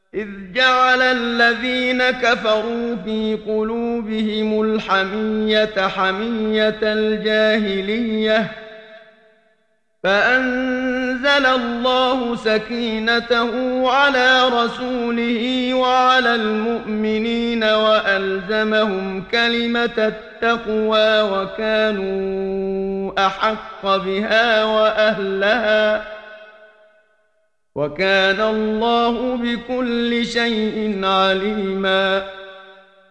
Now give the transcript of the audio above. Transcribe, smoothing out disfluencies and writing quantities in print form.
إذ جعل الذين كفروا في قلوبهم الحمية حمية الجاهلية فأنزل الله سكينته على رسوله وعلى المؤمنين وألزمهم كلمة التقوى وكانوا أحق بها وأهلها وكان الله بكل شيء عليما